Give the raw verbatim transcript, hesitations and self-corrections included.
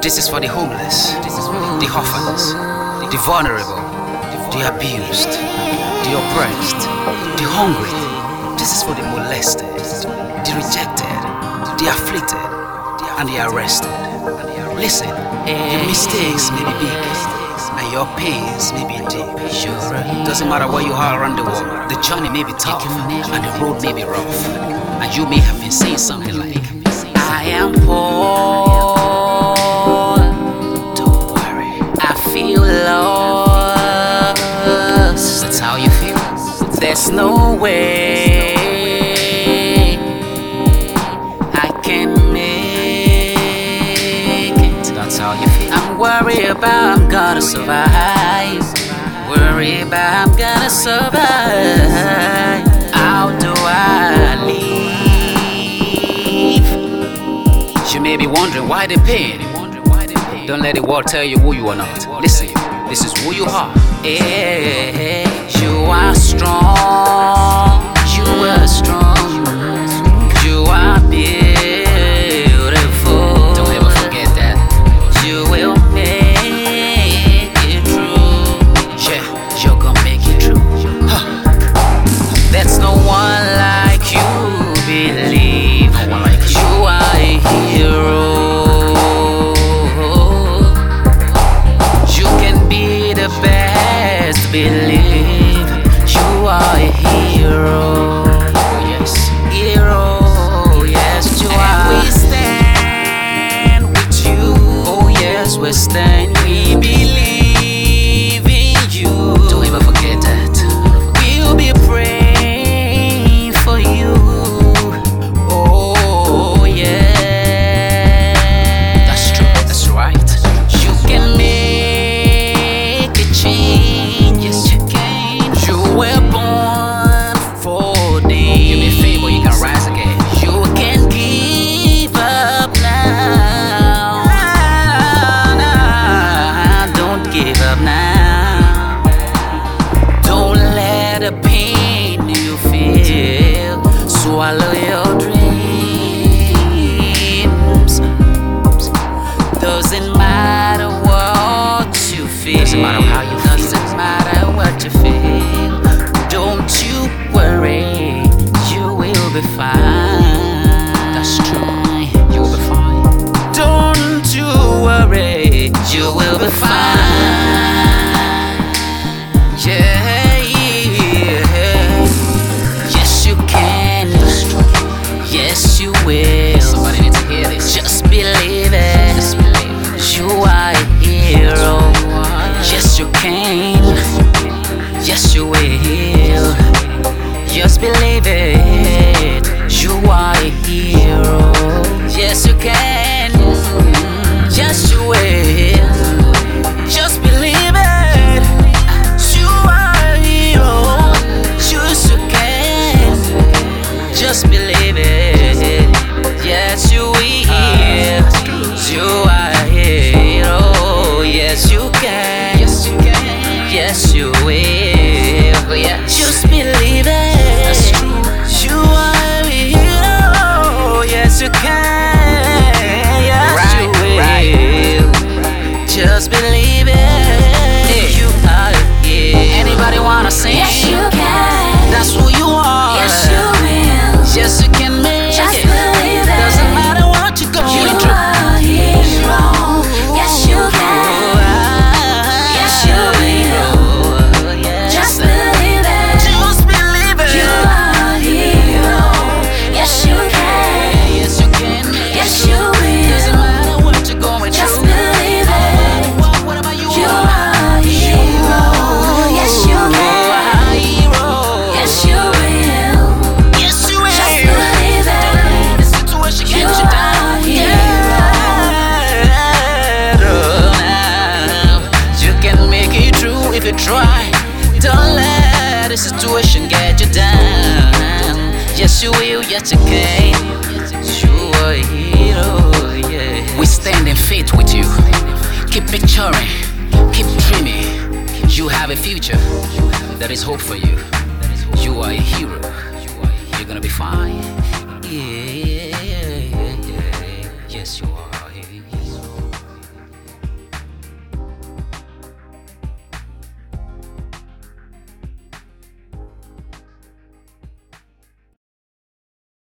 This is for the homeless, the orphans, the vulnerable, the abused, the oppressed, the hungry. This is for the molested, the rejected, the afflicted, and the arrested. Listen, your mistakes may be big, and your pains may be deep. Doesn't matter where you are around the world, the journey may be tough, and the road may be rough. And you may have been saying something like, I am poor. Don't worry, I feel lost. That's how you feel. There's no way I can make it. That's how you feel. I'm worried about I'm gonna survive. Worried about I'm gonna survive. How do I live? You may be wondering why the pain. Don't let the world tell you who you are not. Listen, this is who you are. Yeah, you are strong. You are strong. You are beautiful. Don't ever forget that. You will make it through. Yeah, you're gonna make it through. Huh. There's no one like you, believe. No one like you. You are a hero. You can be the best, believe. You are a hero. Yes, hero. Yes, you and are. We stand with you. Oh yes, we stand. We believe in you. Don't ever forget that. We'll be praying for you. Oh yeah, that's true. That's right. You can make a change. Yes, you can. You were born for this. You may fail, but you can rise again. You can give up now. Nah, don't give up now. Don't let the pain you feel swallow your dreams. Doesn't matter what you feel. Doesn't matter how you feel. Doesn't matter what you feel. Don't you worry, you will be fine. That's true. You will be fine. Don't you worry, you will be fine. Yeah, yeah. Yes, you can. Yes, you will. Somebody needs to hear this. Just believe it. Just believe it. You are a hero. Yes, you can. Yes, you will. Just believe it. You are a hero. Yes, you can. Yes, you will. Just believe it. You are a hero. Yes, you can. Just believe it. Yes, you will. You are a hero. Yes, you can. Yes, you can. Yes, you will. Yeah. Just believe it. That's true. You are a hero. Yes, you can. Yes, right, you will. Right. Just believe it. Hey. You are a hero. Anybody wanna sing? Yes, you can. That's who you are. Yes, you will. Yes, you can make Just it. believe it. Doesn't matter what you're going You through. are a hero. Yes, you can. Yes, you will. Just believe it. Just believe it. You are a hero. Yes, you can. Yes, you can. Yes, you Doesn't will. matter what you're going Just through. believe it. What, what about you? You are a hero. Yes, you You can. are a hero. Yes, you will. Yes, you will. Just believe it. The situation You gets you are down. a hero. Yeah. You can make it through if you try. Don't let the situation get you down. Yes, you will. Yes, you can. You are a hero. Yeah. We stand in faith with you. Keep picturing. Keep dreaming. You have a future. There is hope for you. You are a hero. You're gonna be fine. Yeah, yeah, yeah, yeah. Yes, you are.